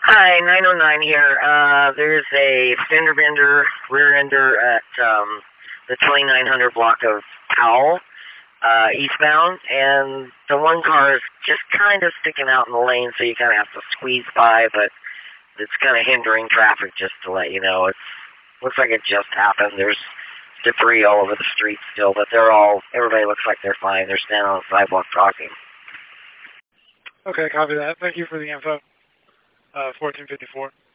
Hi, 909 here. There's a fender bender, rear ender at the 2900 block of Powell, eastbound, and the one car is just kind of sticking out in the lane, so you kind of have to squeeze by, but it's kind of hindering traffic. Just to let you know, it looks like it just happened. There's debris all over the street still, but everybody looks like they're fine. They're standing on the sidewalk talking. Okay, copy that. Thank you for the info. 1454.